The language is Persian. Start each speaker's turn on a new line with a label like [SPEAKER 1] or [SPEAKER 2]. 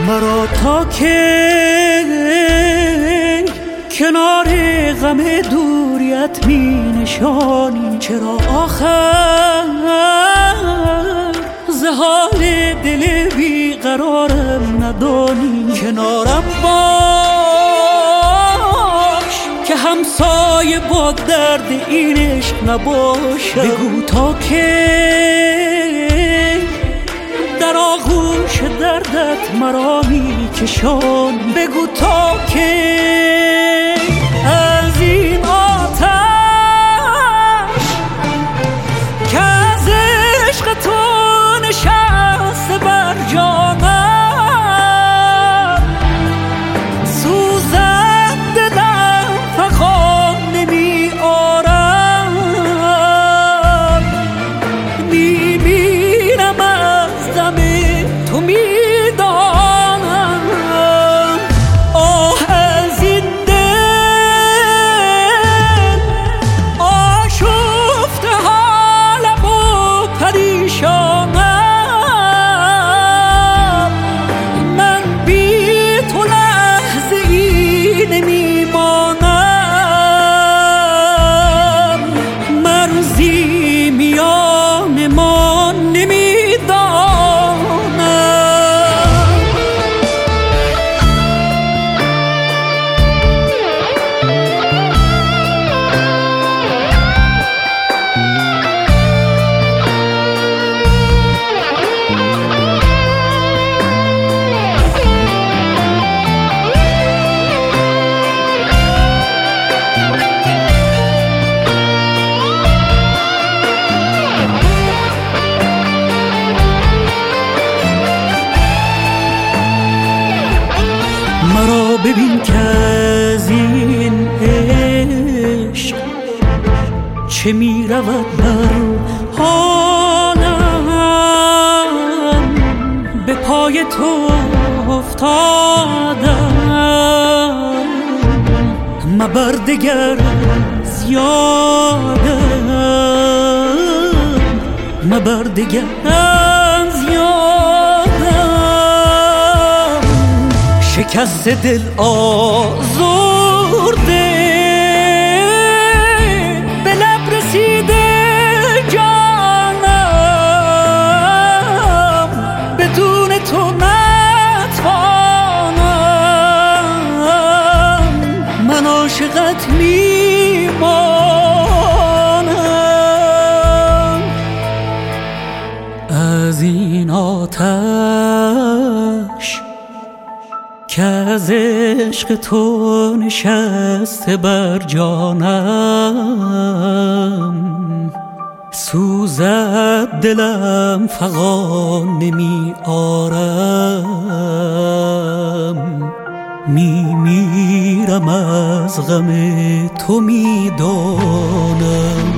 [SPEAKER 1] مرا تا که کنار غم دوریت می نشانی، چرا آخر ز حال دل بیقرارم ندانی؟ کنارم باش که همسایه با درد این عشق نباشم. بگو تا که در آغوش دردت مرا می کشان. بگو تا که از این آتش که از عشق تو نشسته بر جانم، سوزد دلم فغان نمی آرم. میمیرم از دم تو میدانم. آه از این دل آشفته حالم و پریشانم. من بی تو لحظه ای نمیمانم. مرزی میان ما نمیدانم. مرا ببین که از این عشق چه می رود بر حالم. به پای تو افتادم، مبر دگر از یادم. مبر دگر از یادم. شکست دل آزرده به لب رسیده جانم. بدون تو نتوانم. من عاشقت میمانم. از این آتش که از عشق تو نشسته بر جانم، سوزد دلم فغان نمی آرم. میمیرم از غم تو میدانم.